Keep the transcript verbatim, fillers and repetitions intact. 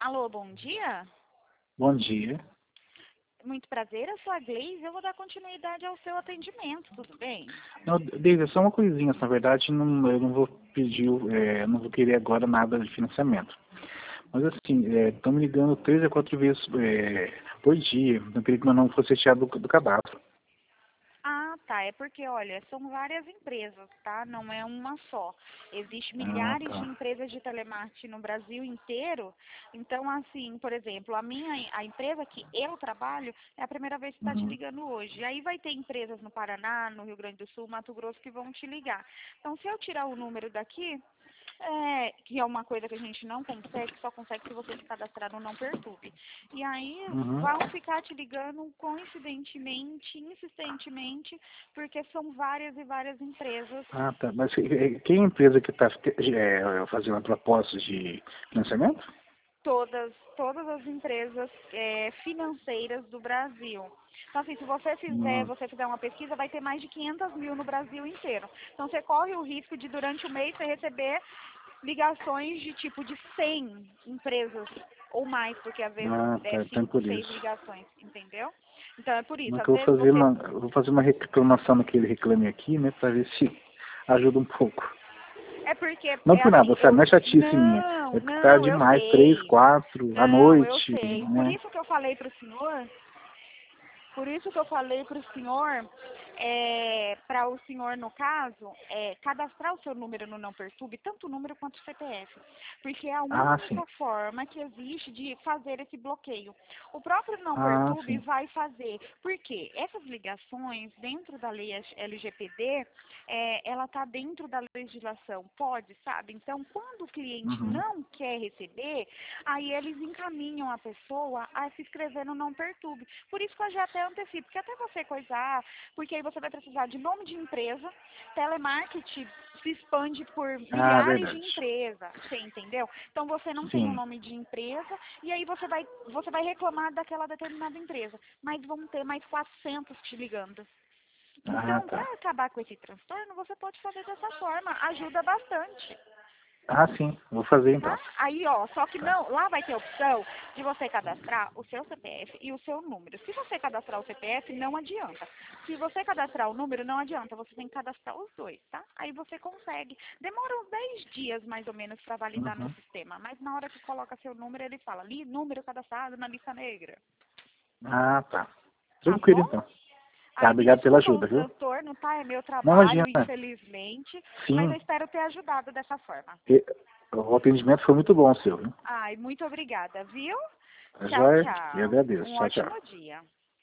Alô, bom dia. Bom dia. Muito prazer, eu sou a Gleise, eu vou dar continuidade ao seu atendimento, tudo bem? Não, Deise, é só uma coisinha. Na verdade, não, eu não vou pedir, é, não vou querer agora nada de financiamento. Mas assim, estão me ligando três a quatro vezes é, por dia. Não queria que meu nome fosse retirado do, do cadastro. Ah, tá, é porque, olha, são várias empresas, tá? Não é uma só. Existem Ah, milhares de tá. empresas de telemarketing no Brasil inteiro. Então, assim, por exemplo, a minha, a empresa que eu trabalho é a primeira vez que está te Uhum. ligando hoje. Aí vai ter empresas no Paraná, no Rio Grande do Sul, Mato Grosso que vão te ligar. Então, se eu tirar o número daqui, é, que é uma coisa que a gente não consegue, só consegue se você se cadastrar no Não Perturbe. E aí Uhum. vão ficar te ligando coincidentemente, insistentemente, porque são várias e várias empresas, Ah, tá. Mas é, quem é a empresa que está é, fazendo a proposta de financiamento? todas, todas as empresas é, financeiras do Brasil. Então, assim, se você fizer, Hum. você fizer uma pesquisa, vai ter mais de quinhentas mil no Brasil inteiro. Então, você corre o risco de, durante o mês, você receber ligações de tipo de cem empresas ou mais, porque às vezes Ah, é tá. Então é cinco, por seis isso. ligações, entendeu? Então, é por isso, Não que às eu vou vezes fazer você... uma, eu vou fazer uma reclamação naquele reclame aqui, né, para ver se ajuda um pouco. É porque, Não é por assim, nada, sabe? eu... Não é chatice minha. Não, É porque tá não, eu demais, três, sei. quatro, à Não, eu noite, sei. Por né? isso que eu falei para o senhor Por isso que eu falei para o senhor, é, para o senhor, no caso, é, cadastrar o seu número no Não Perturbe, tanto o número quanto o C P F, porque é a Ah, sim. única forma que existe de fazer esse bloqueio. O próprio Não Ah, Perturbe sim. vai fazer, porque essas ligações dentro da lei L G P D, é, ela está dentro da legislação, pode, sabe? Então, quando o cliente Uhum. não quer receber, aí eles encaminham a pessoa a se inscrever no Não Perturbe. Por isso que eu já até antecipo, porque até você coisar, porque aí você vai precisar de nome de empresa, telemarketing se expande por Ah, milhares de verdade. empresas, você entendeu? Então você não tem um Sim. nome de empresa e aí você vai, você vai reclamar daquela determinada empresa, mas vão ter mais quatrocentos te ligando. Ah, Então, para tá. acabar com esse transtorno, você pode fazer dessa forma, ajuda bastante. Ah, sim. Vou fazer Tá? então. Aí, ó, só que Tá. não, lá vai ter a opção de você cadastrar o seu C P F e o seu número. Se você cadastrar o C P F, não adianta. Se você cadastrar o número, não adianta. Você tem que cadastrar os dois, tá? Aí você consegue. Demora uns dez dias, mais ou menos, para validar no Uhum. sistema. Mas na hora que coloca seu número, ele fala, ali, número cadastrado na lista negra. Ah, tá. Tá Tranquilo bom? então. Tá, Aí me obrigado pela desculpa o ajuda, viu? transtorno, tá? É meu Não, imagina. trabalho, infelizmente. Mas eu Sim. espero ter ajudado dessa forma. E- O atendimento foi muito bom, seu, viu? Ai, muito obrigada, viu? Tá Tchau, joia? Eu tchau. agradeço. Um Tchau, tchau. ótimo dia.